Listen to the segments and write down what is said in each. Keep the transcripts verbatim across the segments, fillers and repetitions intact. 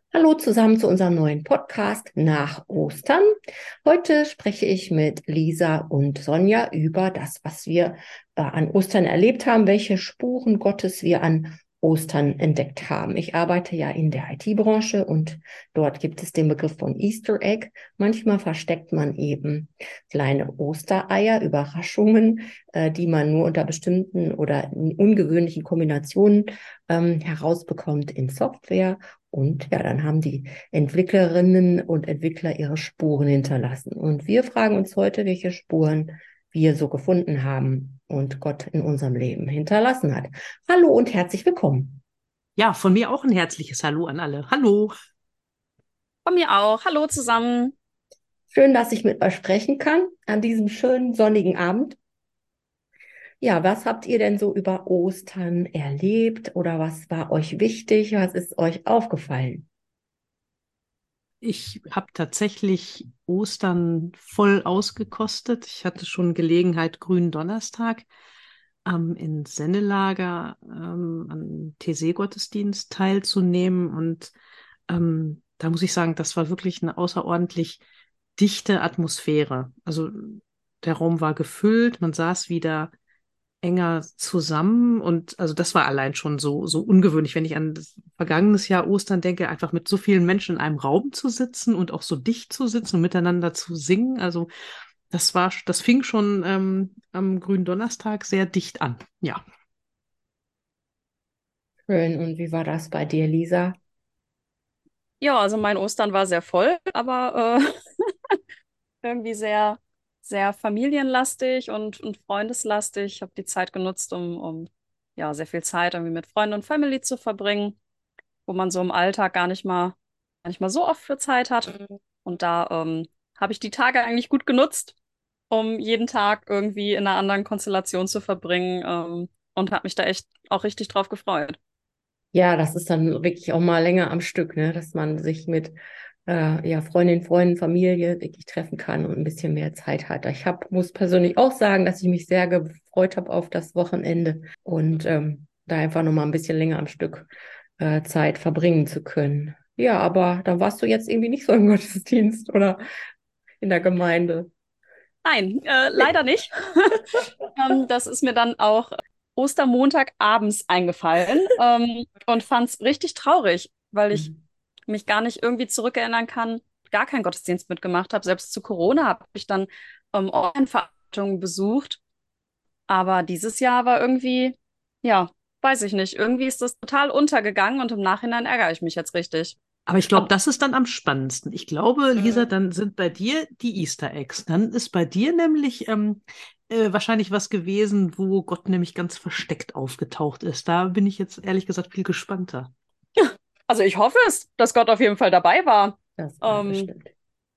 Hallo zusammen zu unserem neuen Podcast nach Ostern. Heute spreche ich mit Lisa und Sonja über das, was wir äh, an Ostern erlebt haben, welche Spuren Gottes wir an Ostern entdeckt haben. Ich arbeite ja in der I T-Branche und dort gibt es den Begriff von Easter Egg. Manchmal versteckt man eben kleine Ostereier, Überraschungen, äh, die man nur unter bestimmten oder in ungewöhnlichen Kombinationen ähm, herausbekommt in Software. Und ja, dann haben die Entwicklerinnen und Entwickler ihre Spuren hinterlassen. Und wir fragen uns heute, welche Spuren wir so gefunden haben und Gott in unserem Leben hinterlassen hat. Hallo und herzlich willkommen. Ja, von mir auch ein herzliches Hallo an alle. Hallo. Von mir auch. Hallo zusammen. Schön, dass ich mit euch sprechen kann an diesem schönen sonnigen Abend. Ja, was habt ihr denn so über Ostern erlebt oder was war euch wichtig? Was ist euch aufgefallen? Ich habe tatsächlich Ostern voll ausgekostet. Ich hatte schon Gelegenheit, grünen Donnerstag ähm, in Sennelager ähm, an T C-Gottesdienst teilzunehmen. Und ähm, da muss ich sagen, das war wirklich eine außerordentlich dichte Atmosphäre. Also der Raum war gefüllt, man saß wieder enger zusammen und also das war allein schon so, so ungewöhnlich, wenn ich an das vergangenes Jahr Ostern denke, einfach mit so vielen Menschen in einem Raum zu sitzen und auch so dicht zu sitzen und miteinander zu singen. Also das war, das fing schon ähm, am Gründonnerstag sehr dicht an. Ja. Schön. Und wie war das bei dir, Lisa? Ja, also mein Ostern war sehr voll, aber äh, irgendwie sehr, sehr familienlastig und, und freundeslastig. Ich habe die Zeit genutzt, um, um ja, sehr viel Zeit irgendwie mit Freunden und Family zu verbringen, wo man so im Alltag gar nicht mal, gar nicht mal so oft für Zeit hat. Und da ähm, habe ich die Tage eigentlich gut genutzt, um jeden Tag irgendwie in einer anderen Konstellation zu verbringen, ähm, und habe mich da echt auch richtig drauf gefreut. Ja, das ist dann wirklich auch mal länger am Stück, ne? Dass man sich mit äh, ja, Freundinnen, Freunden, Familie wirklich treffen kann und ein bisschen mehr Zeit hat. Ich hab, muss persönlich auch sagen, dass ich mich sehr gefreut habe auf das Wochenende und ähm, da einfach noch mal ein bisschen länger am Stück äh, Zeit verbringen zu können. Ja, aber da warst du jetzt irgendwie nicht so im Gottesdienst oder in der Gemeinde. Nein, äh, leider nicht. Ähm, das ist mir dann auch Ostermontag abends eingefallen, ähm, und fand es richtig traurig, weil ich Mhm. mich gar nicht irgendwie zurückerinnern kann, gar keinen Gottesdienst mitgemacht habe. Selbst zu Corona habe ich dann ähm, Online-Veranstaltungen besucht. Aber dieses Jahr war irgendwie, ja, weiß ich nicht, irgendwie ist das total untergegangen und im Nachhinein ärgere ich mich jetzt richtig. Aber ich glaube, das ist dann am spannendsten. Ich glaube, Lisa, Mhm. dann sind bei dir die Easter Eggs. Dann ist bei dir nämlich ähm, äh, wahrscheinlich was gewesen, wo Gott nämlich ganz versteckt aufgetaucht ist. Da bin ich jetzt ehrlich gesagt viel gespannter. Also ich hoffe es, dass Gott auf jeden Fall dabei war. Das war Ähm, bestimmt.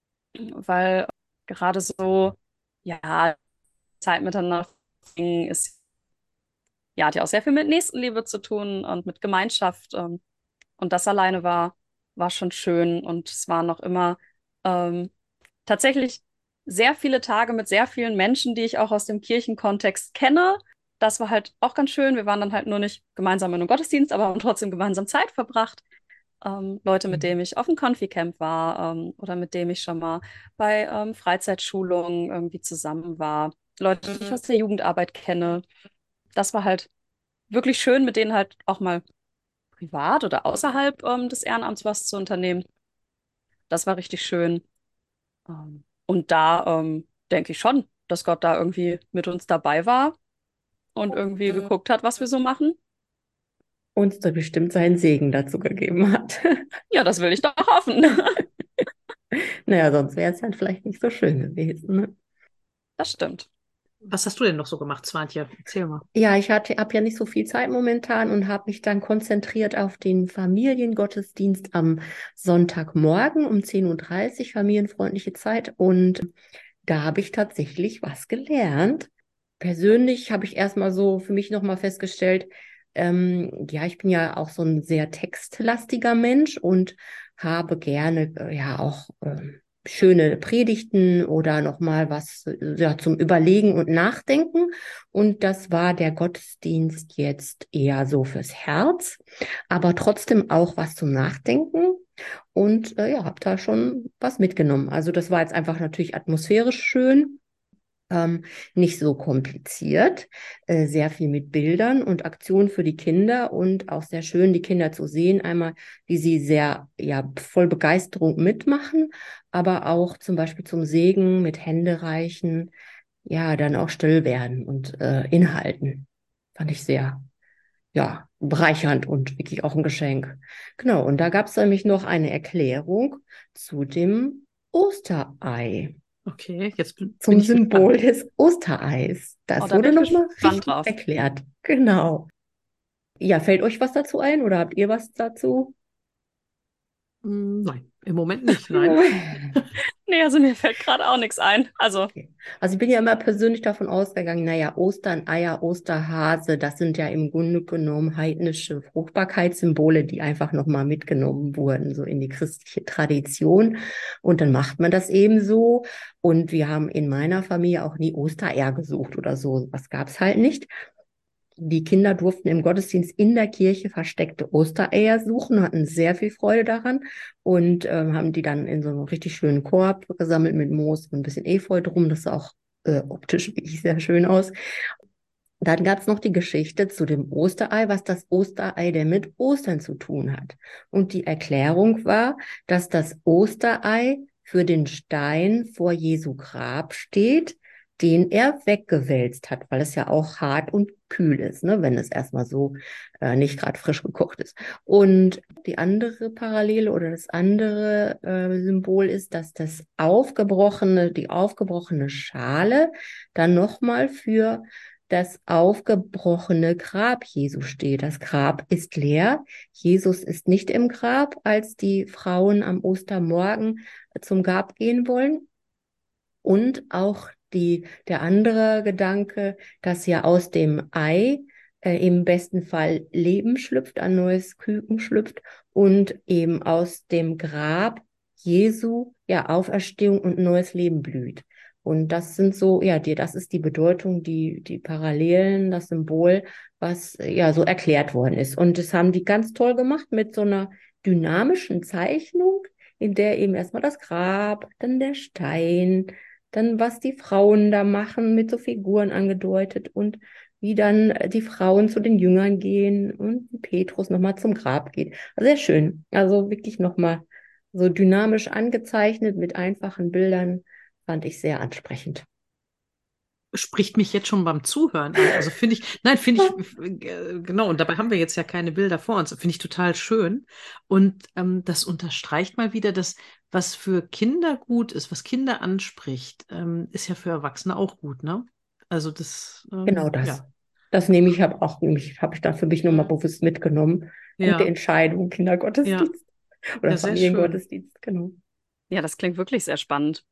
weil gerade so, ja, Zeit miteinander verbringen ist, ja, hat ja auch sehr viel mit Nächstenliebe zu tun und mit Gemeinschaft. Ähm, und das alleine war, war schon schön. Und es waren noch immer ähm, tatsächlich sehr viele Tage mit sehr vielen Menschen, die ich auch aus dem Kirchenkontext kenne. Das war halt auch ganz schön. Wir waren dann halt nur nicht gemeinsam in einem Gottesdienst, aber haben trotzdem gemeinsam Zeit verbracht. Ähm, Leute, mit denen ich auf dem Konfi-Camp war, ähm, oder mit denen ich schon mal bei ähm, Freizeitschulungen irgendwie zusammen war. Leute, die ich aus der Jugendarbeit kenne. Das war halt wirklich schön, mit denen halt auch mal privat oder außerhalb ähm, des Ehrenamts was zu unternehmen. Das war richtig schön. Ähm, und da ähm, denke ich schon, dass Gott da irgendwie mit uns dabei war und irgendwie geguckt hat, was wir so machen. Uns da bestimmt seinen Segen dazu gegeben hat. Ja, das will ich doch hoffen. Naja, sonst wäre es dann vielleicht nicht so schön gewesen. Ne? Das stimmt. Was hast du denn noch so gemacht, Swantje? Erzähl mal. Ja, ich hatte, habe ja nicht so viel Zeit momentan und habe mich dann konzentriert auf den Familiengottesdienst am Sonntagmorgen um zehn Uhr dreißig, familienfreundliche Zeit. Und da habe ich tatsächlich was gelernt. Persönlich habe ich erstmal so für mich nochmal festgestellt, ähm, ja, ich bin ja auch so ein sehr textlastiger Mensch und habe gerne äh, ja auch ähm, schöne Predigten oder nochmal was äh, ja, zum Überlegen und Nachdenken. Und das war der Gottesdienst jetzt eher so fürs Herz, aber trotzdem auch was zum Nachdenken. und äh, ja, habe da schon was mitgenommen. Also das war jetzt einfach natürlich atmosphärisch schön. Ähm, nicht so kompliziert, äh, sehr viel mit Bildern und Aktionen für die Kinder und auch sehr schön, die Kinder zu sehen, einmal, wie sie sehr, ja, voll Begeisterung mitmachen, aber auch zum Beispiel zum Segen mit Händereichen, ja, dann auch still werden und äh, innehalten. Fand ich sehr, ja, bereichernd und wirklich auch ein Geschenk. Genau, und da gab es nämlich noch eine Erklärung zu dem Osterei, Okay, jetzt bin, bin zum ich Symbol gespannt. des Ostereis. Oh, Das da bin wurde ich nochmal gespannt richtig drauf. erklärt. Genau. Ja, fällt euch was dazu ein oder habt ihr was dazu? Hm, nein, im Moment nicht, nein. Nee, also mir fällt gerade auch nichts ein. Also, Okay. Also ich bin ja immer persönlich davon ausgegangen, naja, Ostern, Eier, Osterhase, das sind ja im Grunde genommen heidnische Fruchtbarkeitssymbole, die einfach nochmal mitgenommen wurden, so in die christliche Tradition. Und dann macht man das eben so. Und wir haben in meiner Familie auch nie Ostereier gesucht oder so. Was gab es halt nicht. Die Kinder durften im Gottesdienst in der Kirche versteckte Ostereier suchen, hatten sehr viel Freude daran und ähm, haben die dann in so einem richtig schönen Korb gesammelt mit Moos und ein bisschen Efeu drum. Das sah auch äh, optisch wirklich sehr schön aus. Dann gab es noch die Geschichte zu dem Osterei, was das Osterei denn mit Ostern zu tun hat. Und die Erklärung war, dass das Osterei für den Stein vor Jesu Grab steht, den er weggewälzt hat, weil es ja auch hart und kühl ist, ne, wenn es erstmal so äh, nicht gerade frisch gekocht ist. Und die andere Parallele oder das andere äh, Symbol ist, dass das aufgebrochene, die aufgebrochene Schale dann nochmal für das aufgebrochene Grab Jesu steht. Das Grab ist leer. Jesus ist nicht im Grab, als die Frauen am Ostermorgen zum Grab gehen wollen. Und auch die, der andere Gedanke, dass ja aus dem Ei äh, im besten Fall Leben schlüpft, ein neues Küken schlüpft und eben aus dem Grab Jesu ja Auferstehung und neues Leben blüht. Und das sind so, ja, die, das ist die Bedeutung, die, die Parallelen, das Symbol, was äh, ja so erklärt worden ist. Und das haben die ganz toll gemacht mit so einer dynamischen Zeichnung, in der eben erstmal das Grab, dann der Stein, dann was die Frauen da machen, mit so Figuren angedeutet und wie dann äh, die Frauen zu den Jüngern gehen und Petrus nochmal zum Grab geht. Also sehr schön. Also wirklich nochmal so dynamisch angezeichnet mit einfachen Bildern, fand ich sehr ansprechend. Spricht mich jetzt schon beim Zuhören an. Also finde ich, nein, finde ich, äh, genau, und dabei haben wir jetzt ja keine Bilder vor uns. Finde ich total schön. Und ähm, das unterstreicht mal wieder, dass was für Kinder gut ist, was Kinder anspricht, ähm, ist ja für Erwachsene auch gut, ne? Also das, Genau ähm, das. ja. Das nehme ich, habe auch nämlich, habe ich dann für mich nochmal Mhm. bewusst mitgenommen. Gute Ja, Entscheidung, ja, Kindergottesdienst oder ja, sehr schön. Familiengottesdienst, genau. ja, das klingt wirklich sehr spannend.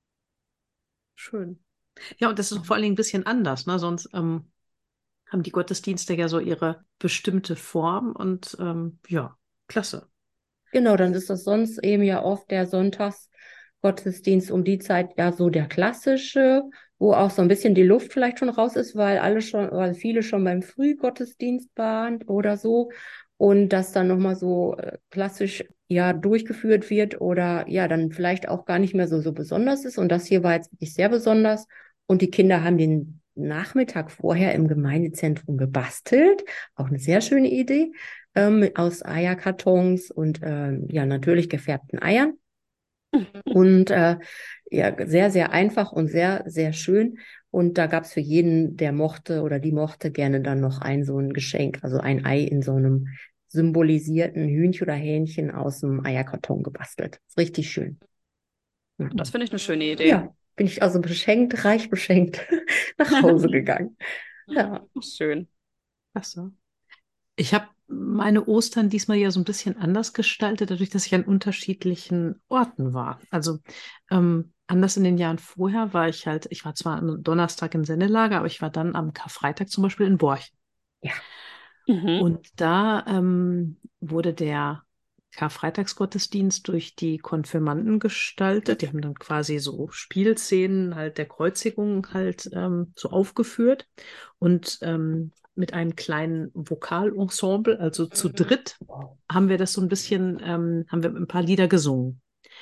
Schön. Ja, und das ist auch vor allen Dingen ein bisschen anders, ne? Sonst ähm, haben die Gottesdienste ja so ihre bestimmte Form und ähm, ja, klasse. Genau, dann ist das sonst eben ja oft der Sonntagsgottesdienst um die Zeit ja so der klassische, wo auch so ein bisschen die Luft vielleicht schon raus ist, weil alle schon, weil viele schon beim Frühgottesdienst waren oder so und das dann nochmal so äh, klassisch ja durchgeführt wird oder ja dann vielleicht auch gar nicht mehr so, so besonders ist und das hier war jetzt wirklich sehr besonders und die Kinder haben den Nachmittag vorher im Gemeindezentrum gebastelt, auch eine sehr schöne Idee ähm, aus Eierkartons und ähm, ja, natürlich gefärbten Eiern. Und äh, ja, sehr, sehr einfach und sehr, sehr schön. Und da gab es für jeden, der mochte oder die mochte, gerne dann noch ein so ein Geschenk, also ein Ei in so einem symbolisierten Hühnchen oder Hähnchen aus dem Eierkarton gebastelt. Ist richtig schön. Ja, Das finde ich eine schöne Idee. ja, bin ich also beschenkt, reich beschenkt nach Hause gegangen. Ja, Schön. Klasse. Ich habe meine Ostern diesmal ja so ein bisschen anders gestaltet, dadurch, dass ich an unterschiedlichen Orten war. Also ähm, anders in den Jahren vorher war ich halt, ich war zwar am Donnerstag im Sendelager, aber ich war dann am Karfreitag zum Beispiel in Borchen. ja. Mhm. Und da ähm, wurde der Karfreitagsgottesdienst durch die Konfirmanden gestaltet. Die haben dann quasi so Spielszenen halt der Kreuzigung halt ähm, so aufgeführt. Und ähm, mit einem kleinen Vokalensemble, also zu dritt, haben wir das so ein bisschen, ähm, haben wir ein paar Lieder gesungen.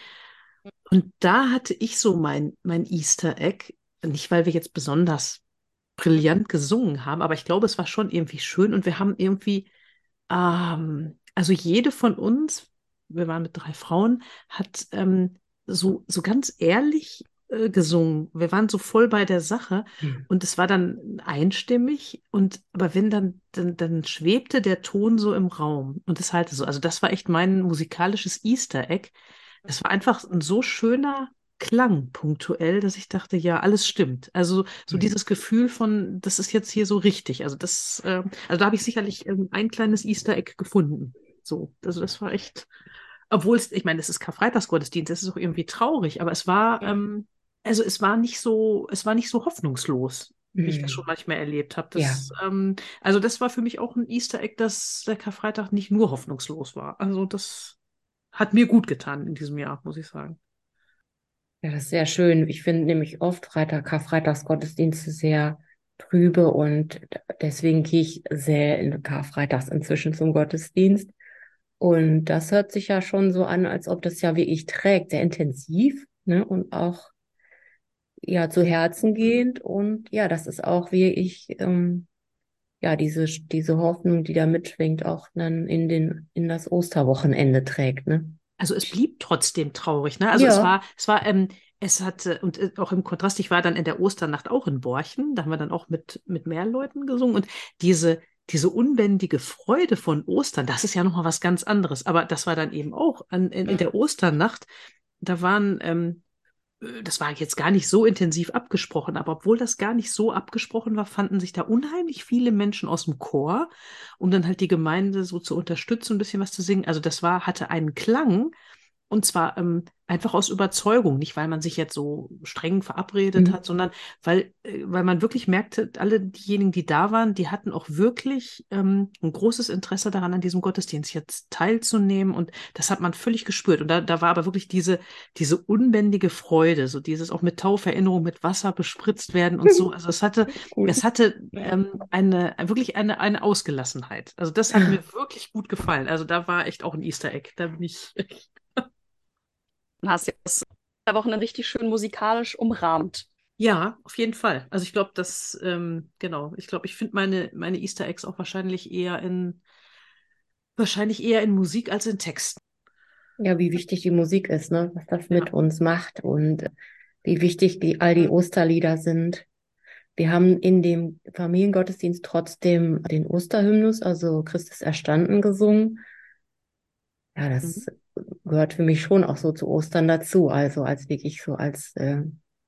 Und da hatte ich so mein, mein Easter Egg, nicht weil wir jetzt besonders brillant gesungen haben, aber ich glaube, es war schon irgendwie schön und wir haben irgendwie, ähm, also jede von uns, wir waren mit drei Frauen, hat ähm, so, so ganz ehrlich äh, gesungen. Wir waren so voll bei der Sache Hm. und es war dann einstimmig und aber wenn dann, dann, dann schwebte der Ton so im Raum und es halt so. Also das war echt mein musikalisches Easter Egg. Es war einfach ein so schöner Klang punktuell, dass ich dachte, ja, alles stimmt. Also so Hm. dieses Gefühl von, das ist jetzt hier so richtig. Also das, ähm, also da habe ich sicherlich ähm, ein kleines Easter Egg gefunden. So, also das war echt, obwohl es, ich meine, es ist Karfreitagsgottesdienst, es ist auch irgendwie traurig, aber es war, ähm, also es war nicht so, es war nicht so hoffnungslos, wie ich das schon Hm. manchmal erlebt habe. Ja. Das, ähm, also das war für mich auch ein Easter Egg, dass der Karfreitag nicht nur hoffnungslos war. Also das hat mir gut getan in diesem Jahr, muss ich sagen. Ja, das ist sehr schön. Ich finde nämlich oft Freitag, Karfreitagsgottesdienste sehr trübe und deswegen gehe ich sehr in Karfreitags inzwischen zum Gottesdienst. Und das hört sich ja schon so an, als ob das ja wirklich trägt, sehr intensiv, ne? Und auch ja zu Herzen gehend. Und ja, das ist auch wie ich ähm, ja diese diese Hoffnung, die da mitschwingt, auch dann in den in das Osterwochenende trägt, ne? Also es blieb trotzdem traurig, ne? Also es Ja. war, es war, ähm, es hatte, und äh, auch im Kontrast, ich war dann in der Osternacht auch in Borchen, da haben wir dann auch mit, mit mehr Leuten gesungen und diese, diese unbändige Freude von Ostern, das ist ja nochmal was ganz anderes, aber das war dann eben auch an, in, in der Osternacht, da waren, ähm, äh, das war jetzt gar nicht so intensiv abgesprochen, aber obwohl das gar nicht so abgesprochen war, fanden sich da unheimlich viele Menschen aus dem Chor, um dann halt die Gemeinde so zu unterstützen, ein bisschen was zu singen. Also das war, hatte einen Klang, und zwar ähm, einfach aus Überzeugung, nicht weil man sich jetzt so streng verabredet Mhm. hat, sondern weil, äh, weil man wirklich merkte, alle diejenigen, die da waren, die hatten auch wirklich ähm, ein großes Interesse daran, an diesem Gottesdienst jetzt teilzunehmen. Und das hat man völlig gespürt. Und da, da war aber wirklich diese, diese unbändige Freude, so dieses auch mit Tauferinnerung, mit Wasser bespritzt werden und so. Also es hatte, Gut. es hatte ähm, eine, wirklich eine, eine Ausgelassenheit. Also das hat mir wirklich gut gefallen. Also da war echt auch ein Easter Egg. Da bin ich Dann hast du das Wochenende richtig schön musikalisch umrahmt. Ja, auf jeden Fall. Also ich glaube, dass, ähm, genau, ich glaube, ich finde meine, meine Easter Eggs auch wahrscheinlich eher in, wahrscheinlich eher in Musik als in Texten. Ja, wie wichtig die Musik ist, ne? Was das mit Ja. uns macht und wie wichtig die, all die Osterlieder sind. Wir haben in dem Familiengottesdienst trotzdem den Osterhymnus, also Christus erstanden, gesungen. Ja, Mhm. das gehört für mich schon auch so zu Ostern dazu, also als wirklich so als, äh,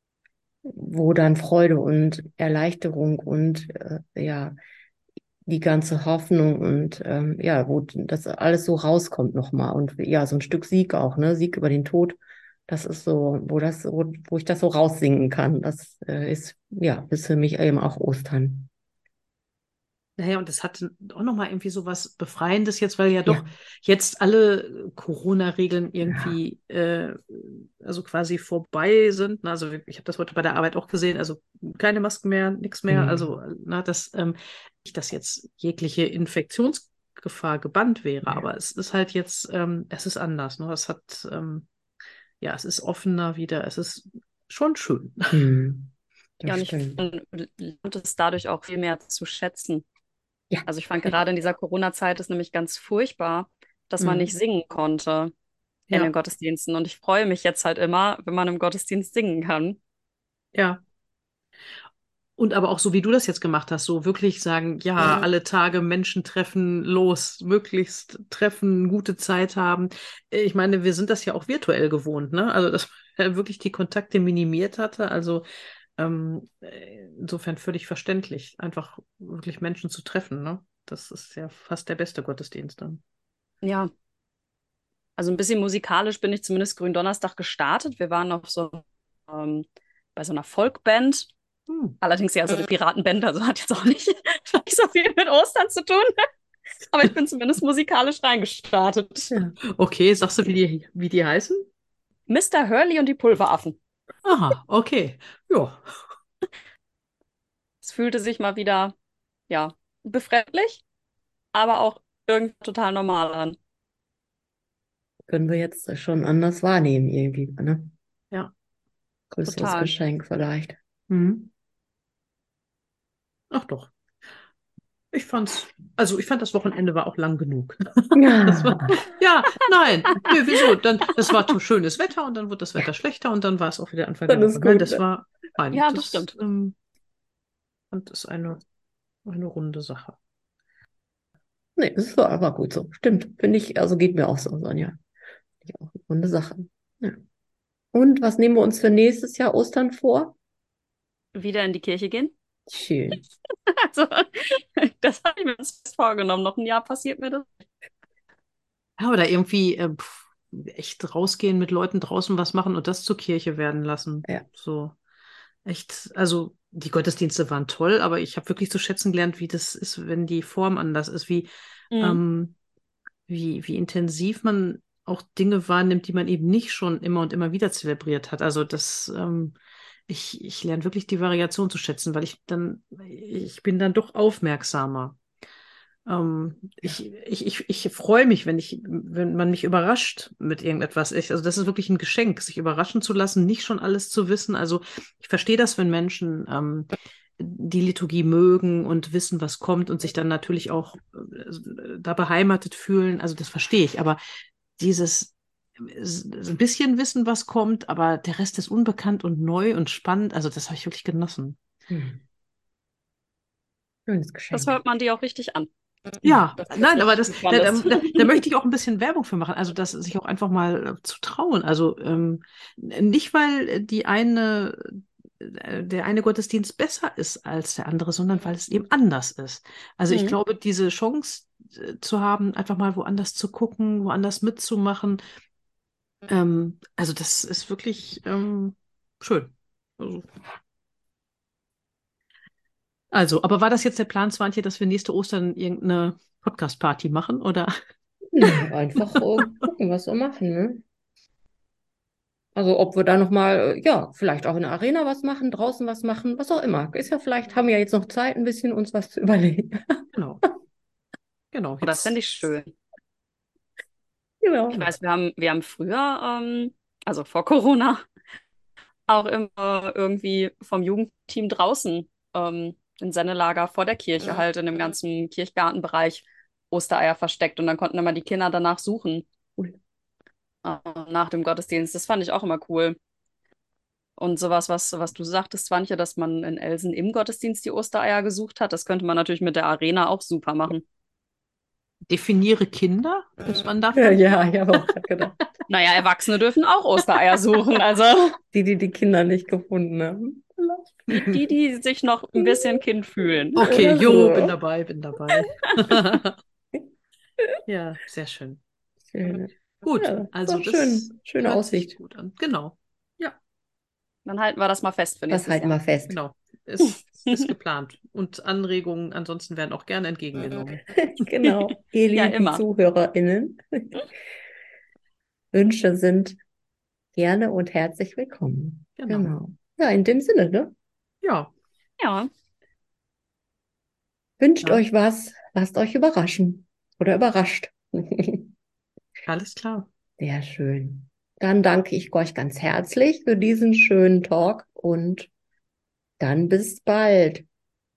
wo dann Freude und Erleichterung und äh, ja, die ganze Hoffnung und ähm, ja, wo das alles so rauskommt nochmal und ja, so ein Stück Sieg auch, ne? Sieg über den Tod, das ist so, wo das, wo, wo ich das so raussingen kann. Das äh, ist ja, ist für mich eben auch Ostern. Naja, und das hat auch nochmal irgendwie so was Befreiendes jetzt, weil ja Ja, doch jetzt alle Corona-Regeln ja. irgendwie äh, also quasi vorbei sind. Na, also ich habe das heute bei der Arbeit auch gesehen, also keine Masken mehr, nichts mehr. Also, Hm. na, dass ähm, nicht, dass jetzt jegliche Infektionsgefahr gebannt wäre, Ja. aber es ist halt jetzt, ähm, es ist anders. Ne? Es hat, ähm, ja, es ist offener wieder, es ist schon schön. Hm. Ja, Das und ich stimmt. lernt es dadurch auch viel mehr zu schätzen. Ja. Also ich fand gerade in dieser Corona-Zeit ist nämlich ganz furchtbar, dass man nicht Mhm. singen konnte in den Ja, Gottesdiensten. Und ich freue mich jetzt halt immer, wenn man im Gottesdienst singen kann. ja. Und aber auch so, wie du das jetzt gemacht hast, so wirklich sagen, ja, alle Tage Menschen treffen, los, möglichst treffen, gute Zeit haben. Ich meine, wir sind das ja auch virtuell gewohnt, ne? Also, dass man wirklich die Kontakte minimiert hatte. Also, ähm, äh, insofern völlig verständlich, einfach wirklich Menschen zu treffen, ne? Das ist ja fast der beste Gottesdienst dann. Ja, also ein bisschen musikalisch bin ich zumindest Gründonnerstag gestartet. Wir waren noch so ähm, bei so einer Folkband. Hm. Allerdings ja so eine Piratenband, also hat jetzt auch nicht, nicht so viel mit Ostern zu tun. Aber ich bin zumindest musikalisch reingestartet. Ja. Okay, sagst du, wie die, wie die heißen? Mister Hurley und die Pulveraffen. Aha, okay. Ja. Es fühlte sich mal wieder, ja, befremdlich, aber auch irgendwie total normal an. Können wir jetzt schon anders wahrnehmen irgendwie, ne? Ja. Größeres Total. Geschenk vielleicht. Mhm. Ach doch. Ich fand's, also ich fand das Wochenende war auch lang genug. Das war, Ja, ja, nein, nö, wieso? Dann, das war to- schönes Wetter und dann wurde das Wetter schlechter und dann war es auch wieder Anfang der dann Woche. ist Nein, gut, das ne? war, nein, Ja, das das, stimmt. ähm, fand es eine, eine runde Sache. Nee, das war aber gut so. Stimmt. Finde ich, also geht mir auch so, Sonja. Finde ich auch eine runde Sache. Ja. Und was nehmen wir uns für nächstes Jahr Ostern vor? Wieder in die Kirche gehen. Schön. Also, das habe ich mir fest vorgenommen. Noch ein Jahr passiert mir das. Ja, oder irgendwie äh, pf, echt rausgehen mit Leuten draußen was machen und das zur Kirche werden lassen. Ja. So, echt, also die Gottesdienste waren toll, aber ich habe wirklich zu schätzen gelernt, wie das ist, wenn die Form anders ist, wie, Mhm. ähm, wie, wie intensiv man auch Dinge wahrnimmt, die man eben nicht schon immer und immer wieder zelebriert hat. Also das, ähm, ich, ich lerne wirklich die Variation zu schätzen, weil ich dann, ich bin dann doch aufmerksamer. Ähm, Ja. ich, ich, ich, ich freue mich, wenn ich, wenn man mich überrascht mit irgendetwas. Ich, also das ist wirklich ein Geschenk, sich überraschen zu lassen, nicht schon alles zu wissen. Also ich verstehe das, wenn Menschen ähm, die Liturgie mögen und wissen, was kommt und sich dann natürlich auch äh, da beheimatet fühlen. Also das verstehe ich. Aber dieses äh, so ein bisschen wissen, was kommt, aber der Rest ist unbekannt und neu und spannend. Also das habe ich wirklich genossen. Hm. Schönes Das Geschenk. hört man dir auch richtig an, Ja, dass das nein, aber richtig das, gut da, da, fandest. da, da möchte ich auch ein bisschen Werbung für machen, also das sich auch einfach mal äh, zu trauen. Also ähm, nicht, weil die eine, äh, der eine Gottesdienst besser ist als der andere, sondern weil es eben anders ist. Also ich Mhm. glaube, diese Chance äh, zu haben, einfach mal woanders zu gucken, woanders mitzumachen, ähm, also das ist wirklich ähm, schön. Also, also, aber war das jetzt der Plan, Swantje, dass wir nächste Ostern irgendeine Podcast-Party machen, oder? Nee, einfach äh, gucken, was wir machen, ne? Also ob wir da nochmal, ja, vielleicht auch in der Arena was machen, draußen was machen, was auch immer. Ist ja vielleicht, haben wir ja jetzt noch Zeit, ein bisschen uns was zu überlegen. Genau, genau. Oh, das fände Jetzt ich schön. Ich Genau. weiß, wir haben, wir haben früher, ähm, also vor Corona, auch immer irgendwie vom Jugendteam draußen ähm, in Sennelager vor der Kirche, halt in dem ganzen Kirchgartenbereich Ostereier versteckt und dann konnten immer die Kinder danach suchen, Cool. äh, nach dem Gottesdienst. Das fand ich auch immer cool. Und sowas, was, was du sagtest, Swantje, dass man in Elsen im Gottesdienst die Ostereier gesucht hat, das könnte man natürlich mit der Arena auch super machen. definiere Kinder, bis wann darf Ja, man? ja, ich habe auch gerade gedacht. Naja, Erwachsene dürfen auch Ostereier suchen. Also Die, die die Kinder nicht gefunden haben. die, die, die sich noch ein bisschen Kind fühlen. Okay, Oder jo, bin so. dabei, bin dabei. Ja, sehr schön. Schön. Gut, Ja, also war das schön. Schöne hört sich Aussicht. gut an. Genau. Ja, Dann halten wir das mal fest für Das nächstes halten Jahr. wir fest. genau. Es ist geplant. Und Anregungen ansonsten werden auch gerne entgegengenommen. Genau. Ihr Ja, lieben immer. ZuhörerInnen, Wünsche sind gerne und herzlich willkommen. Genau. Genau. Ja, in dem Sinne, ne? Ja, Ja, Wünscht dann euch was, lasst euch überraschen oder überrascht. alles klar. Sehr schön. Dann danke ich euch ganz herzlich für diesen schönen Talk und dann bis bald.